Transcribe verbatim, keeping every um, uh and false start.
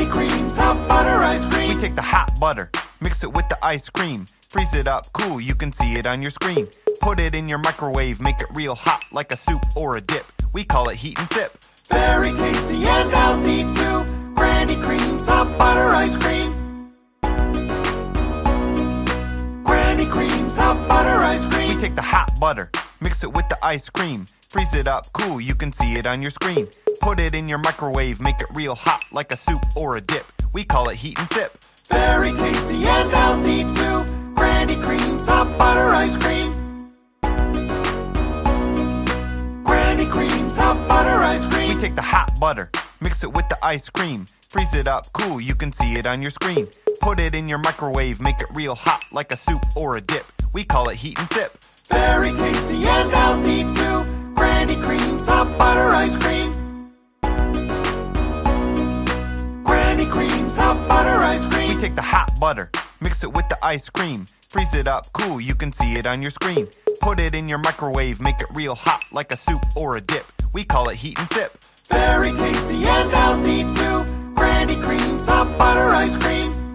Cream's hot butter ice cream. We take the hot butter, mix it with the ice cream, freeze it up cool, you can see it on your screen. Put it in your microwave, make it real hot like a soup or a dip. We call it heat and sip. Very tasty and healthy too. Granny Cream's hot butter ice cream. Granny Cream's hot butter ice cream. We take the hot butter, mix it with the ice cream, freeze it up cool, you can see it on your screen. Put it in your microwave, make it real hot like a soup or a dip. We call it heat and sip. Very tasty and healthy too. Granny Cream's hot butter ice cream. Granny Cream's hot butter ice cream. We take the hot butter, mix it with the ice cream, freeze it up cool, you can see it on your screen. Put it in your microwave, make it real hot like a soup or a dip. We call it heat and sip. Very tasty and healthy too. Granny Cream's hot butter ice cream. Granny Cream's hot butter ice cream. We take the hot butter, mix it with the ice cream, freeze it up cool, you can see it on your screen. Put it in your microwave, make it real hot like a soup or a dip. We call it heat and sip. Very tasty and healthy too. Granny Cream's hot butter ice cream.